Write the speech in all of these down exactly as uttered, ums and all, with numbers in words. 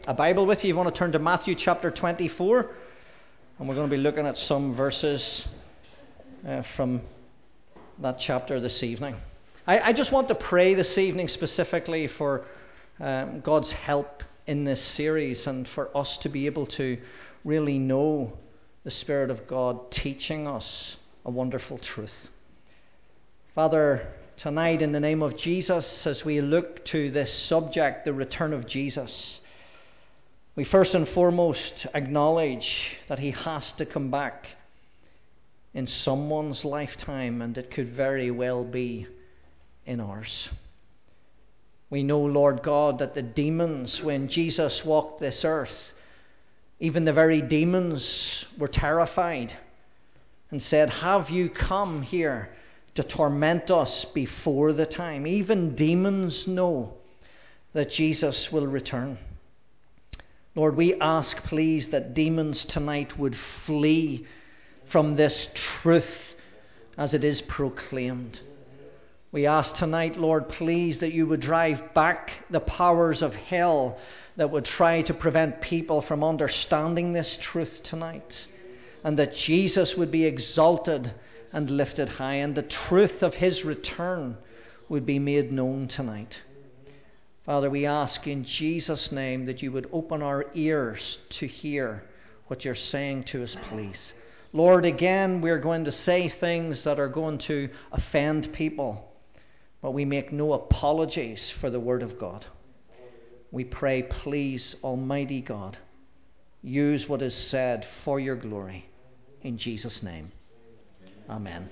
a Bible with you, you want to turn to Matthew chapter twenty-four, and we're going to be looking at some verses uh, from that chapter this evening. I, I just want to pray this evening specifically for um, God's help in this series, and for us to be able to really know the Spirit of God teaching us a wonderful truth. Father, tonight in the name of Jesus, as we look to this subject, the return of Jesus, we first and foremost acknowledge that he has to come back in someone's lifetime, and it could very well be in ours. We know, Lord God, that the demons, when Jesus walked this earth, even the very demons were terrified and said, "Have you come here to torment us before the time?" Even demons know that Jesus will return. Lord, we ask, please, that demons tonight would flee from this truth as it is proclaimed. We ask tonight, Lord, please, that you would drive back the powers of hell that would try to prevent people from understanding this truth tonight, and that Jesus would be exalted and lifted high, and the truth of his return would be made known tonight. Father, we ask in Jesus' name that you would open our ears to hear what you're saying to us, please. Lord, again, we're going to say things that are going to offend people, but we make no apologies for the Word of God. We pray, please, Almighty God, use what is said for your glory. In Jesus' name. Amen.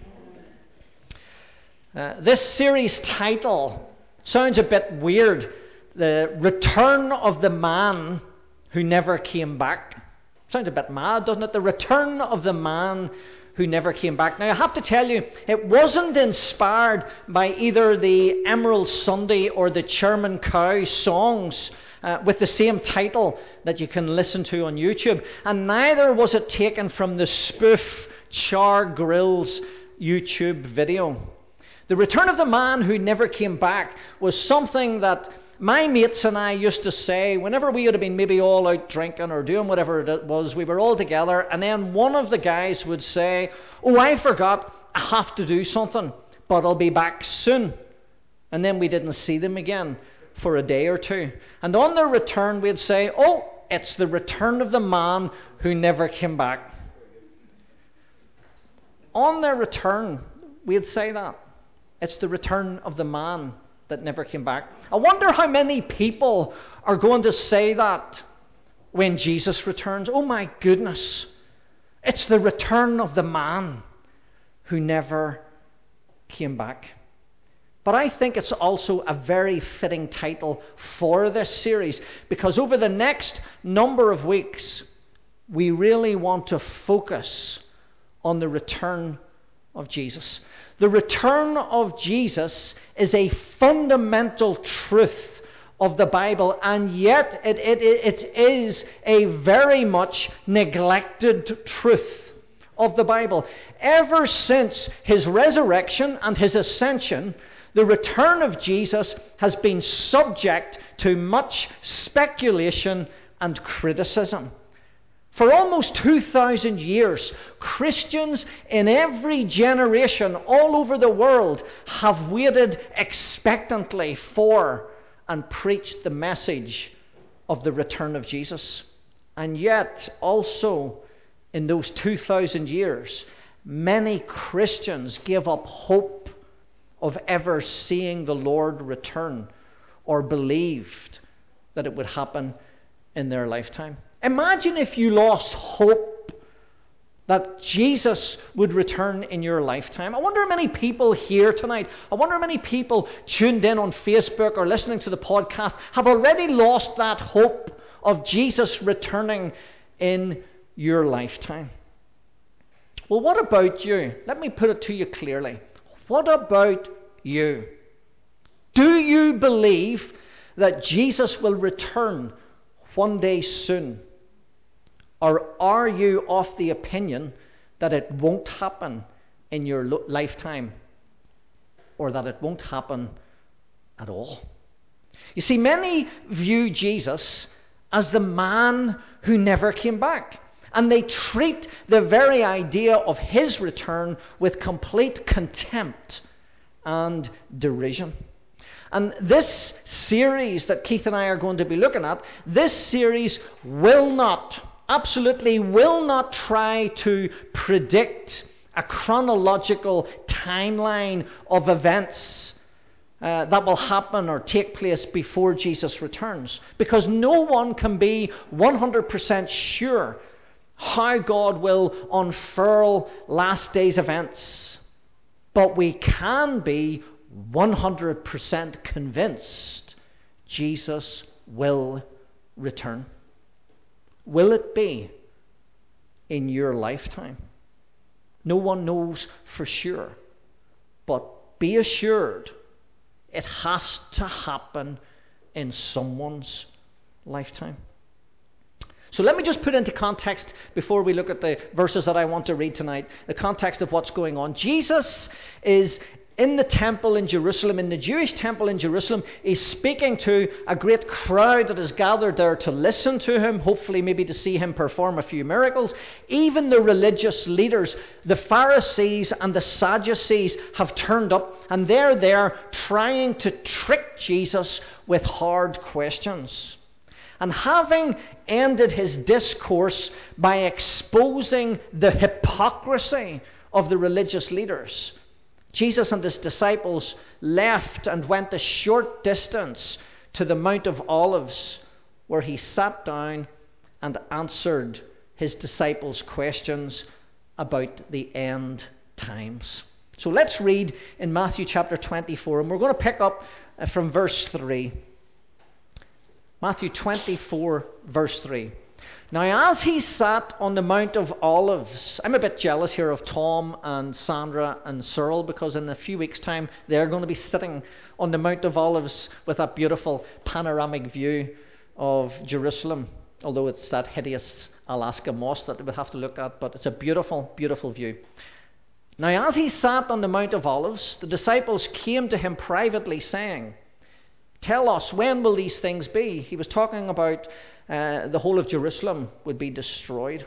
Uh, this series title sounds a bit weird. The Return of the Man Who Never Came Back. Sounds a bit mad, doesn't it? The Return of the Man Who Never Came Back. Now, I have to tell you, it wasn't inspired by either the Emerald Sunday or the Chairman Cow songs uh, with the same title that you can listen to on YouTube. And neither was it taken from the spoof Char Grill's YouTube video. The Return of the Man Who Never Came Back was something that my mates and I used to say whenever we would have been maybe all out drinking or doing whatever it was. We were all together, and then one of the guys would say, "Oh, I forgot, I have to do something, but I'll be back soon." And then we didn't see them again for a day or two. And on their return, we'd say, "Oh, it's the return of the man who never came back." On their return, we'd say that. It's the return of the man that never came back. I wonder how many people are going to say that when Jesus returns. Oh my goodness, it's the return of the man who never came back. But I think it's also a very fitting title for this series, because over the next number of weeks, we really want to focus on the return of Jesus. The return of Jesus is a fundamental truth of the Bible, and yet it, it, it is a very much neglected truth of the Bible. Ever since his resurrection and his ascension, the return of Jesus has been subject to much speculation and criticism. For almost two thousand years, Christians in every generation all over the world have waited expectantly for and preached the message of the return of Jesus. And yet, also in those two thousand years, many Christians gave up hope of ever seeing the Lord return, or believed that it would happen in their lifetime. Imagine if you lost hope that Jesus would return in your lifetime. I wonder how many people here tonight, I wonder how many people tuned in on Facebook or listening to the podcast have already lost that hope of Jesus returning in your lifetime. Well, what about you? Let me put it to you clearly. What about you? Do you believe that Jesus will return one day soon? Or are you of the opinion that it won't happen in your lo- lifetime, or that it won't happen at all? You see, many view Jesus as the man who never came back. And they treat the very idea of his return with complete contempt and derision. And this series that Keith and I are going to be looking at, this series will not, absolutely will not try to predict a chronological timeline of events uh, that will happen or take place before Jesus returns. Because no one can be one hundred percent sure how God will unfurl last days events. But we can be one hundred percent convinced Jesus will return. Will it be in your lifetime? No one knows for sure. But be assured, it has to happen in someone's lifetime. So let me just put into context, before we look at the verses that I want to read tonight, the context of what's going on. Jesus is in the temple in Jerusalem, in the Jewish temple in Jerusalem. He's speaking to a great crowd that is gathered there to listen to him, hopefully maybe to see him perform a few miracles. Even the religious leaders, the Pharisees and the Sadducees, have turned up, and they're there trying to trick Jesus with hard questions. And having ended his discourse by exposing the hypocrisy of the religious leaders, Jesus and his disciples left and went a short distance to the Mount of Olives, where he sat down and answered his disciples' questions about the end times. So let's read in Matthew chapter twenty-four, and we're going to pick up from verse three. Matthew twenty-four, verse three. Now, as he sat on the Mount of Olives, I'm a bit jealous here of Tom and Sandra and Cyril, because in a few weeks' time they're going to be sitting on the Mount of Olives with that beautiful panoramic view of Jerusalem, although it's that hideous Alaska moss that they would have to look at, but it's a beautiful, beautiful view. Now, as he sat on the Mount of Olives, the disciples came to him privately, saying, "Tell us, when will these things be?" He was talking about uh, the whole of Jerusalem would be destroyed.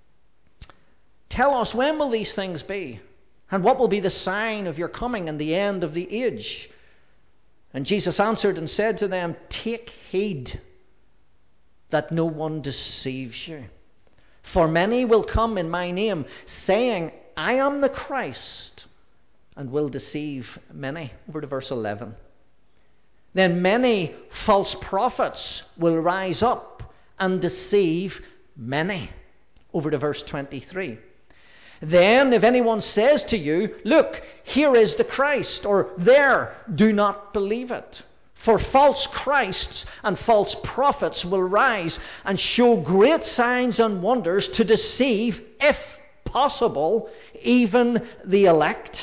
"Tell us, when will these things be? And what will be the sign of your coming and the end of the age?" And Jesus answered and said to them, "Take heed that no one deceives you. For many will come in my name, saying, 'I am the Christ,' and will deceive many." Over to verse eleven. "Then many false prophets will rise up and deceive many." Over to verse twenty-three. "Then if anyone says to you, 'Look, here is the Christ,' or 'There,' do not believe it. For false Christs and false prophets will rise and show great signs and wonders to deceive, if possible, even the elect.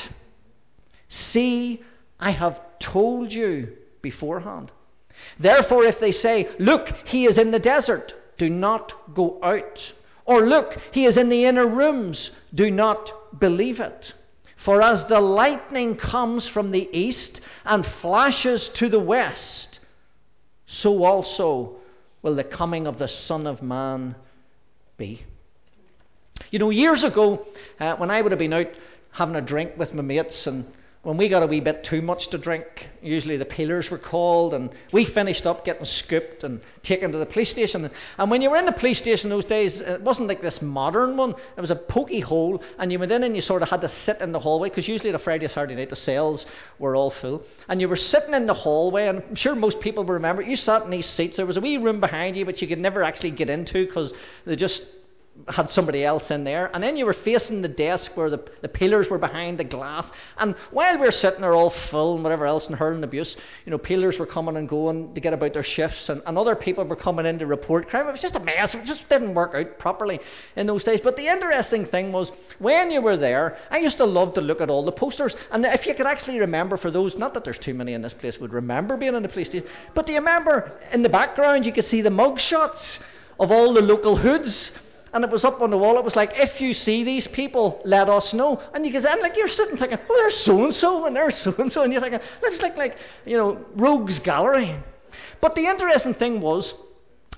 See, I have told you beforehand. Therefore, if they say, 'Look, he is in the desert,' do not go out. Or 'Look, he is in the inner rooms,' do not believe it. For as the lightning comes from the east and flashes to the west, so also will the coming of the Son of Man be." You know, years ago, uh, when I would have been out having a drink with my mates, and when we got a wee bit too much to drink, usually the peelers were called, and we finished up getting scooped and taken to the police station. And when you were in the police station those days, it wasn't like this modern one. It was a pokey hole, and you went in and you sort of had to sit in the hallway, because usually on a Friday or Saturday night the cells were all full. And you were sitting in the hallway, and I'm sure most people will remember, you sat in these seats. There was a wee room behind you, but you could never actually get into because they just had somebody else in there. And then you were facing the desk where the, the peelers were behind the glass. And while we were sitting there all full and whatever else and hurling abuse, you know, peelers were coming and going to get about their shifts, and, and other people were coming in to report crime. It was just a mess. It just didn't work out properly in those days. But the interesting thing was, when you were there, I used to love to look at all the posters. And if you could actually remember, for those, not that there's too many in this place would remember being in the police station, but do you remember in the background you could see the mug shots of all the local hoods? And it was up on the wall. It was like, "If you see these people, let us know." And you could, and like you're sitting thinking, "Oh, there's so and so, and there's so and so," and you're thinking, "It's like like you know, rogues gallery." But the interesting thing was,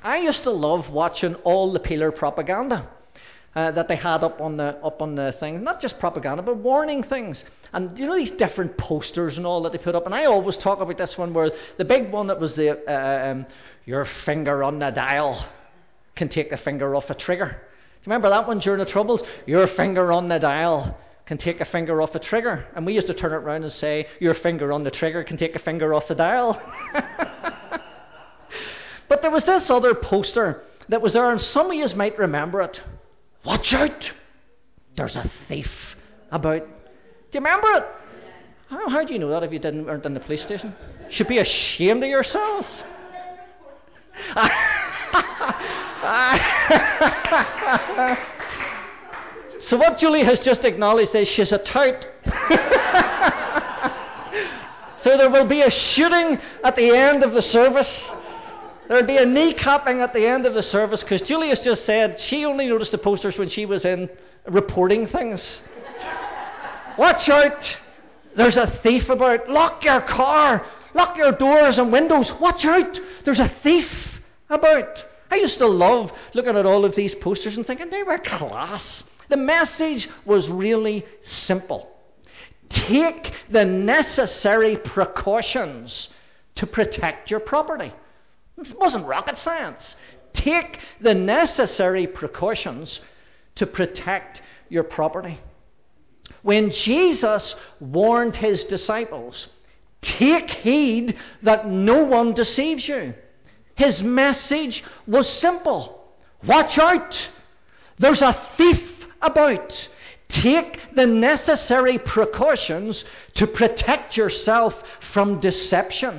I used to love watching all the Peeler propaganda uh, that they had up on the up on the thing. Not just propaganda, but warning things. And you know these different posters and all that they put up. And I always talk about this one where the big one that was the uh, um, your finger on the dial can take the finger off a trigger. Do you remember that one during the Troubles? Your finger on the dial can take a finger off a trigger. And we used to turn it around and say, your finger on the trigger can take a finger off the dial. But there was this other poster that was there, and some of you might remember it. Watch out! There's a thief about. Do you remember it? How, how do you know that if you didn't weren't in the police station? You should be ashamed of yourselves. So what Julie has just acknowledged is she's a tout. So there will be a shooting at the end of the service. There will be a kneecapping at the end of the service, because Julie has just said she only noticed the posters when she was in reporting things. Watch out! There's a thief about. Lock your car. Lock your doors and windows. Watch out! There's a thief about. I used to love looking at all of these posters and thinking they were class. The message was really simple. Take the necessary precautions to protect your property. It wasn't rocket science. Take the necessary precautions to protect your property. When Jesus warned his disciples, take heed that no one deceives you, his message was simple. Watch out! There's a thief about. Take the necessary precautions to protect yourself from deception.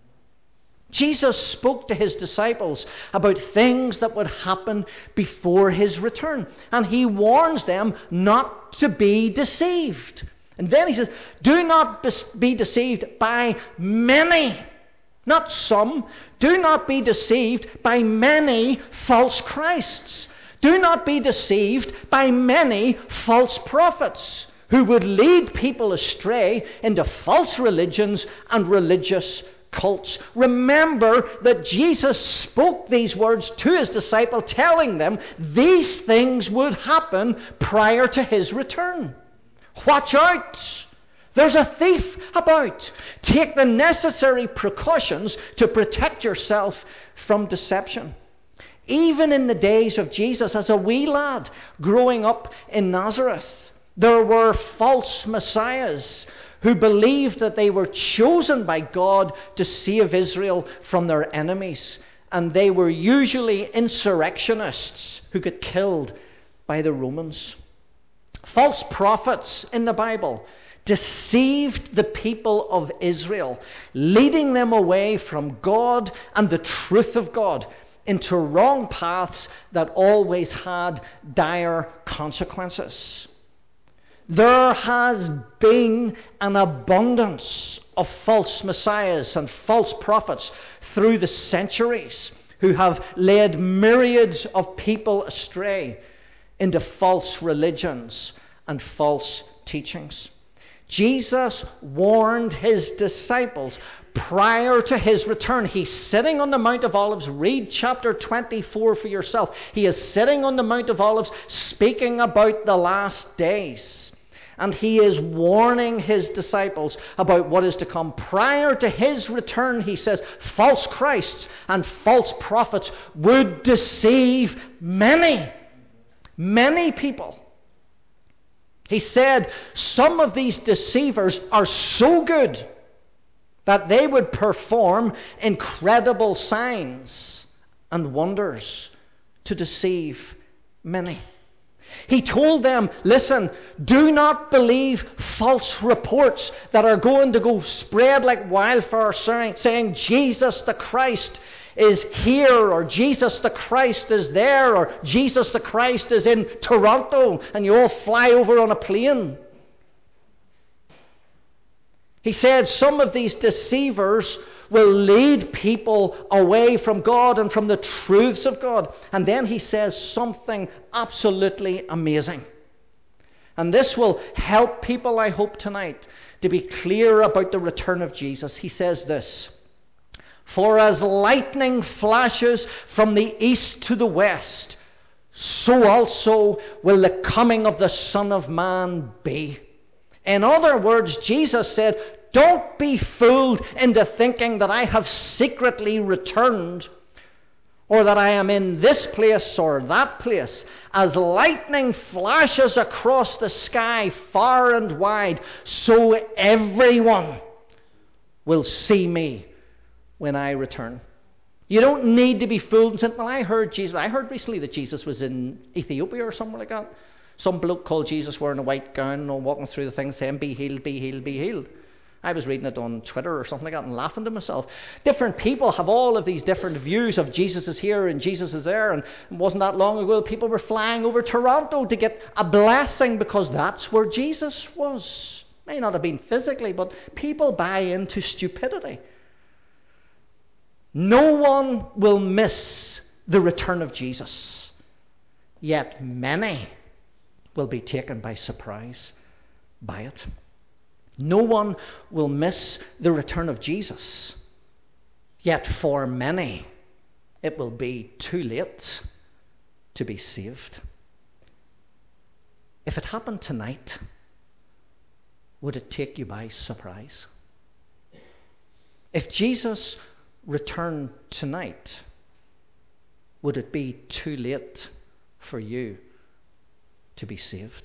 Jesus spoke to his disciples about things that would happen before his return. And he warns them not to be deceived. And then he says, do not be deceived by many, not some. Do not be deceived by many false Christs. Do not be deceived by many false prophets who would lead people astray into false religions and religious cults. Remember that Jesus spoke these words to his disciple, telling them these things would happen prior to his return. Watch out! There's a thief about. Take the necessary precautions to protect yourself from deception. Even in the days of Jesus, as a wee lad growing up in Nazareth, there were false messiahs who believed that they were chosen by God to save Israel from their enemies. And they were usually insurrectionists who got killed by the Romans. False prophets in the Bible deceived the people of Israel, leading them away from God and the truth of God into wrong paths that always had dire consequences. There has been an abundance of false messiahs and false prophets through the centuries who have led myriads of people astray into false religions and false teachings. Jesus warned his disciples prior to his return. He's sitting on the Mount of Olives. Read chapter twenty-four for yourself. He is sitting on the Mount of Olives speaking about the last days. And he is warning his disciples about what is to come. Prior to his return, he says, false Christs and false prophets would deceive many, many people. He said some of these deceivers are so good that they would perform incredible signs and wonders to deceive many. He told them, listen, do not believe false reports that are going to go spread like wildfire, saying, saying Jesus the Christ is here, or Jesus the Christ is there, or Jesus the Christ is in Toronto, and you all fly over on a plane. He said some of these deceivers will lead people away from God and from the truths of God. And then he says something absolutely amazing. And this will help people, I hope, tonight to be clear about the return of Jesus. He says this: For as lightning flashes from the east to the west, so also will the coming of the Son of Man be. In other words, Jesus said, don't be fooled into thinking that I have secretly returned, or that I am in this place or that place. As lightning flashes across the sky far and wide, so everyone will see me when I return. You don't need to be fooled and say, well, I heard Jesus. I heard recently that Jesus was in Ethiopia or somewhere like that. Some bloke called Jesus wearing a white gown and walking through the thing saying, be healed, be healed, be healed. I was reading it on Twitter or something like that and laughing to myself. Different people have all of these different views of Jesus is here and Jesus is there. And it wasn't that long ago people were flying over Toronto to get a blessing because that's where Jesus was. May not have been physically, but people buy into stupidity. No one will miss the return of Jesus, yet many will be taken by surprise by it. No one will miss the return of Jesus, yet for many it will be too late to be saved. If it happened tonight, would it take you by surprise? If Jesus returned tonight, would it be too late for you to be saved?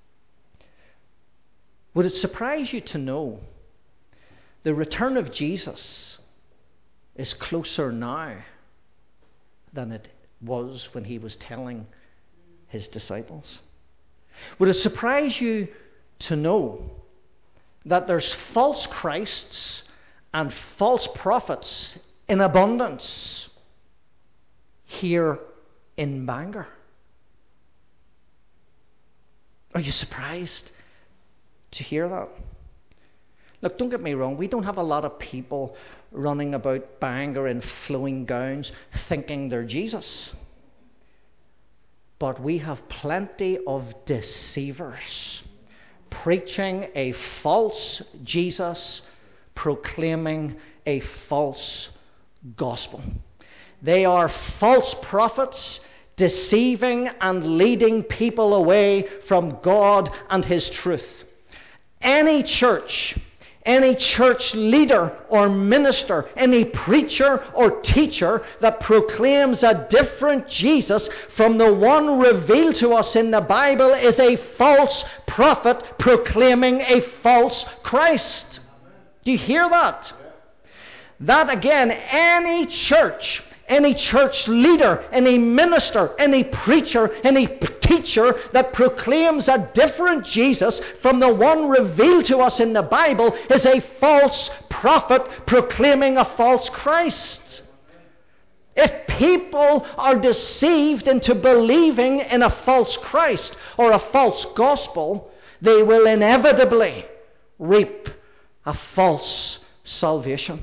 Would it surprise you to know the return of Jesus is closer now than it was when he was telling his disciples? Would it surprise you to know that there's false Christs and false prophets in abundance here in Bangor? Are you surprised to hear that? Look, don't get me wrong, we don't have a lot of people running about Bangor in flowing gowns thinking they're Jesus. But we have plenty of deceivers preaching a false Jesus, proclaiming a false gospel. They are false prophets, deceiving and leading people away from God and his truth. Any church, any church leader or minister, any preacher or teacher that proclaims a different Jesus from the one revealed to us in the Bible is a false prophet proclaiming a false Christ. Do you hear that? That again, any church, any church leader, any minister, any preacher, any teacher that proclaims a different Jesus from the one revealed to us in the Bible is a false prophet proclaiming a false Christ. If people are deceived into believing in a false Christ or a false gospel, they will inevitably reap a false salvation.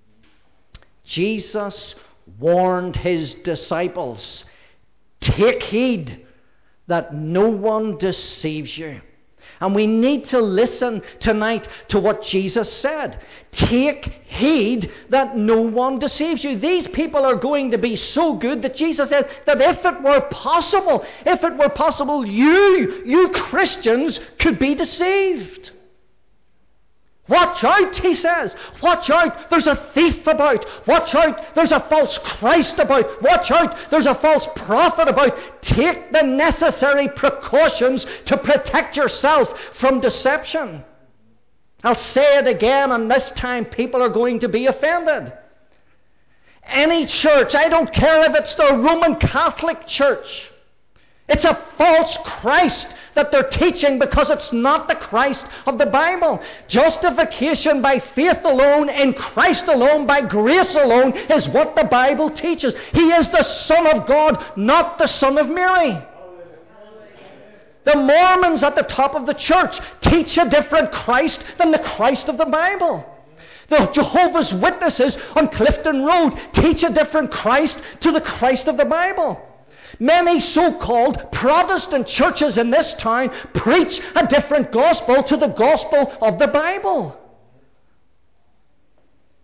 Jesus warned his disciples, take heed that no one deceives you. And we need to listen tonight to what Jesus said. Take heed that no one deceives you. These people are going to be so good that Jesus said that if it were possible, if it were possible, you, you Christians could be deceived. Watch out, he says. Watch out, there's a thief about. Watch out, there's a false Christ about. Watch out, there's a false prophet about. Take the necessary precautions to protect yourself from deception. I'll say it again, and this time people are going to be offended. Any church, I don't care if it's the Roman Catholic Church, it's a false Christ that they're teaching because it's not the Christ of the Bible. Justification by faith alone, in Christ alone, by grace alone, is what the Bible teaches. He is the Son of God, not the Son of Mary. The Mormons at the top of the church teach a different Christ than the Christ of the Bible. The Jehovah's Witnesses on Clifton Road teach a different Christ to the Christ of the Bible. Many so-called Protestant churches in this town preach a different gospel to the gospel of the Bible.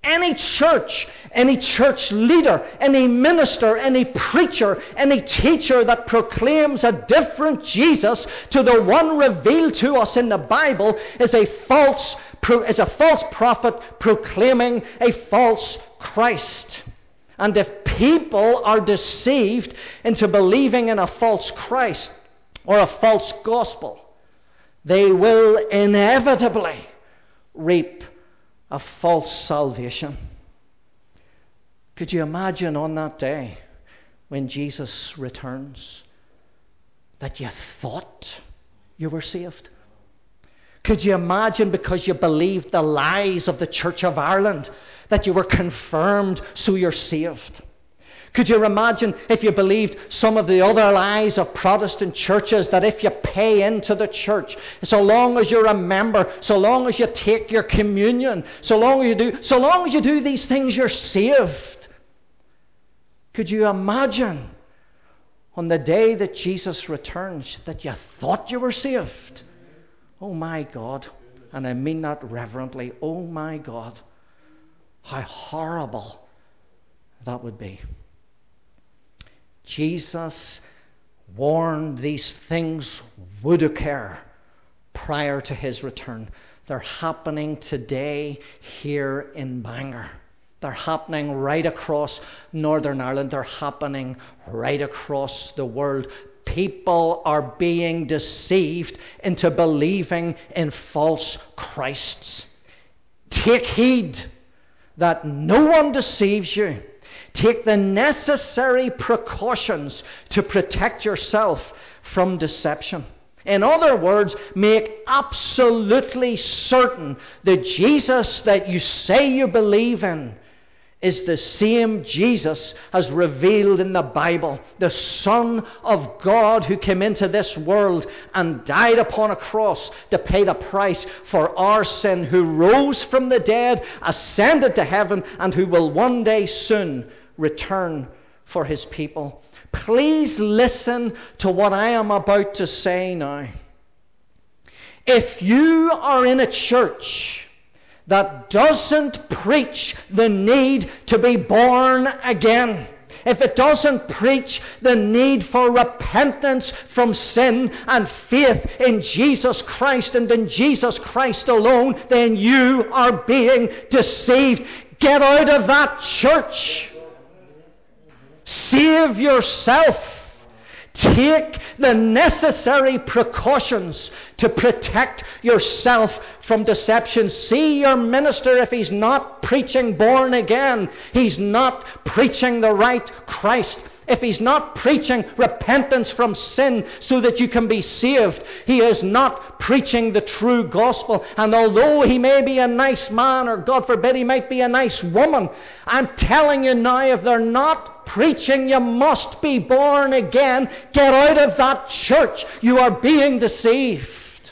Any church, any church leader, any minister, any preacher, any teacher that proclaims a different Jesus to the one revealed to us in the Bible is a false, is a false prophet proclaiming a false Christ. And if people are deceived into believing in a false Christ or a false gospel, they will inevitably reap a false salvation. Could you imagine on that day when Jesus returns that you thought you were saved? Could you imagine, because you believed the lies of the Church of Ireland, that you were confirmed, so you're saved? Could you imagine if you believed some of the other lies of Protestant churches, that if you pay into the church, so long as you're a member, so long as you take your communion, so long as you do, so long as you do these things, you're saved? Could you imagine on the day that Jesus returns that you thought you were saved? Oh my God, and I mean that reverently, oh my God, how horrible that would be. Jesus warned these things would occur prior to his return. They're happening today here in Bangor. They're happening right across Northern Ireland. They're happening right across the world. People are being deceived into believing in false Christs. Take heed that no one deceives you. Take the necessary precautions to protect yourself from deception. In other words, make absolutely certain that Jesus that you say you believe in is the same Jesus as revealed in the Bible, the Son of God who came into this world and died upon a cross to pay the price for our sin, who rose from the dead, ascended to heaven, and who will one day soon return for his people. Please listen to what I am about to say now. If you are in a church that doesn't preach the need to be born again, if it doesn't preach the need for repentance from sin and faith in Jesus Christ and in Jesus Christ alone, then you are being deceived. Get out of that church. Save yourself. Take the necessary precautions to protect yourself from deception. See your minister, if he's not preaching born again, he's not preaching the right Christ. If he's not preaching repentance from sin so that you can be saved, he is not preaching the true gospel. And although he may be a nice man, or God forbid he might be a nice woman, I'm telling you now, if they're not preaching you must be born again, get out of that church. You are being deceived.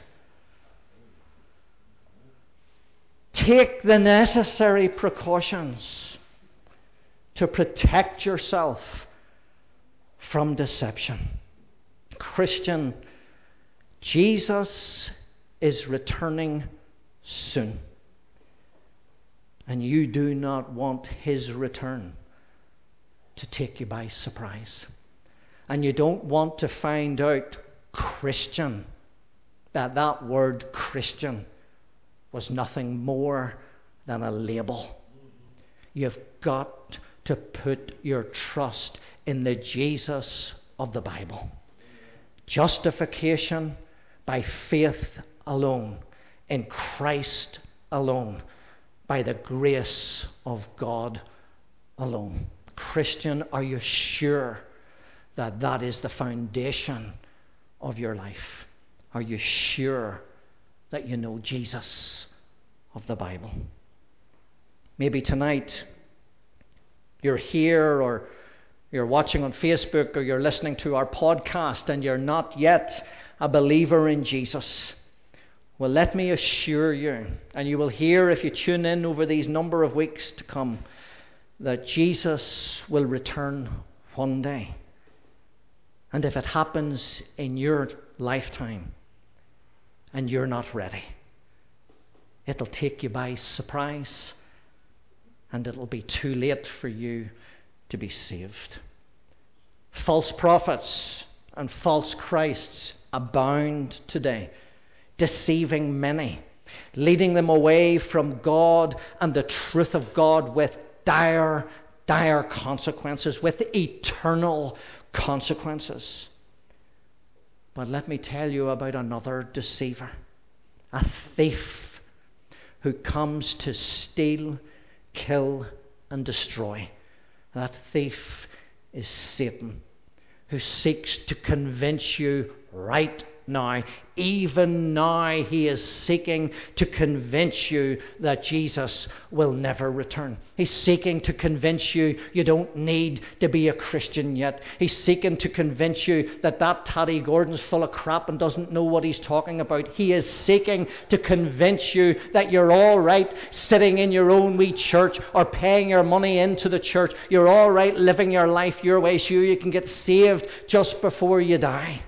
Take the necessary precautions to protect yourself from deception. Christian, Jesus is returning soon. And you do not want his return to take you by surprise. And you don't want to find out, Christian, that that word Christian was nothing more than a label. You've got to put your trust in the Jesus of the Bible. Justification by faith alone, in Christ alone, by the grace of God alone. Christian, are you sure that that is the foundation of your life? Are you sure that you know Jesus of the Bible? Maybe tonight you're here, or you're watching on Facebook, or you're listening to our podcast, and you're not yet a believer in Jesus. Well, let me assure you, and you will hear if you tune in over these number of weeks to come, that Jesus will return one day. And if it happens in your lifetime and you're not ready, it'll take you by surprise, and it'll be too late for you to be saved. False prophets and false Christs abound today, deceiving many, leading them away from God and the truth of God with dire, dire consequences, with eternal consequences. But let me tell you about another deceiver, a thief who comes to steal, kill, and destroy. That thief is Satan, who seeks to convince you right now, even now, he is seeking to convince you that Jesus will never return. He's seeking to convince you you don't need to be a Christian yet. He's seeking to convince you that that Taddy Gordon's full of crap and doesn't know what he's talking about. He is seeking to convince you that you're all right sitting in your own wee church or paying your money into the church. You're all right living your life your way so you can get saved just before you die.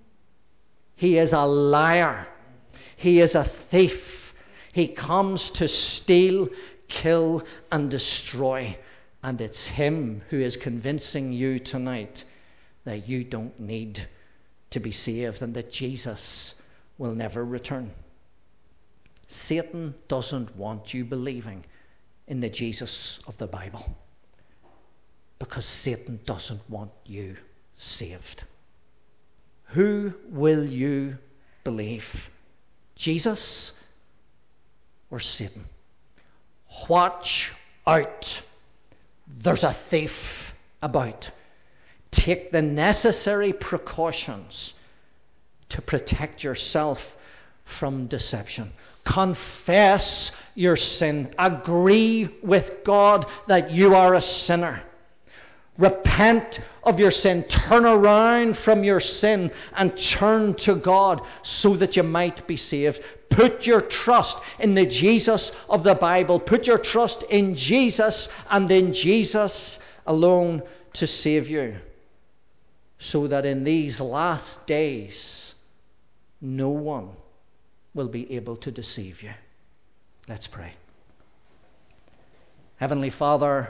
He is a liar. He is a thief. He comes to steal, kill, and destroy. And it's him who is convincing you tonight that you don't need to be saved and that Jesus will never return. Satan doesn't want you believing in the Jesus of the Bible, because Satan doesn't want you saved. Who will you believe? Jesus or Satan? Watch out. There's a thief about. Take the necessary precautions to protect yourself from deception. Confess your sin. Agree with God that you are a sinner. Repent of your sin. Turn around from your sin and turn to God so that you might be saved. Put your trust in the Jesus of the Bible. Put your trust in Jesus and in Jesus alone to save you, so that in these last days no one will be able to deceive you. Let's pray. Heavenly Father,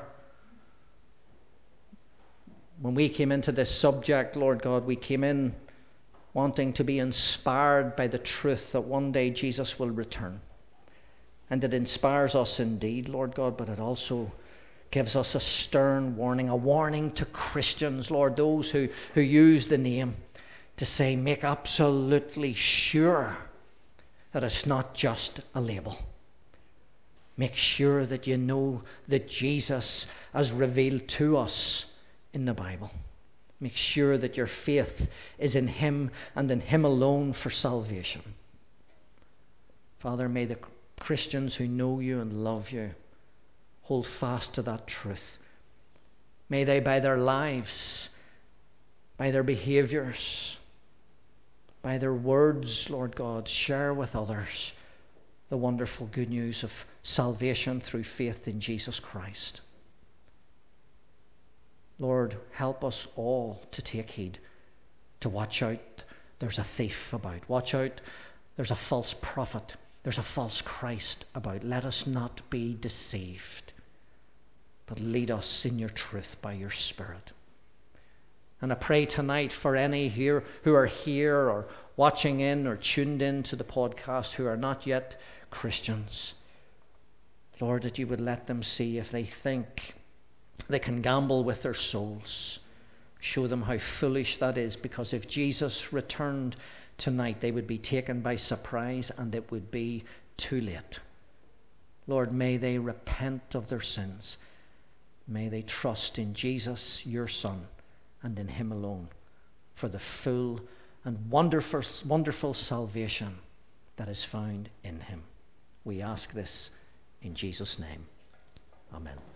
when we came into this subject, Lord God, we came in wanting to be inspired by the truth that one day Jesus will return. And it inspires us indeed, Lord God, but it also gives us a stern warning, a warning to Christians, Lord, those who, who use the name, to say, make absolutely sure that it's not just a label. Make sure that you know that Jesus has revealed to us in the Bible. Make sure that your faith is in Him and in Him alone for salvation. Father, may the Christians who know you and love you hold fast to that truth. May they, by their lives, by their behaviours, by their words, Lord God, share with others the wonderful good news of salvation through faith in Jesus Christ. Lord, help us all to take heed, to watch out. There's a thief about. Watch out. There's a false prophet. There's a false Christ about. Let us not be deceived, but lead us in your truth by your Spirit. And I pray tonight for any here who are here or watching in or tuned in to the podcast who are not yet Christians. Lord, that you would let them see, if they think they can gamble with their souls, show them how foolish that is, because if Jesus returned tonight, they would be taken by surprise and it would be too late. Lord, may they repent of their sins. May they trust in Jesus, your Son, and in Him alone for the full and wonderful, wonderful salvation that is found in Him. We ask this in Jesus' name. Amen.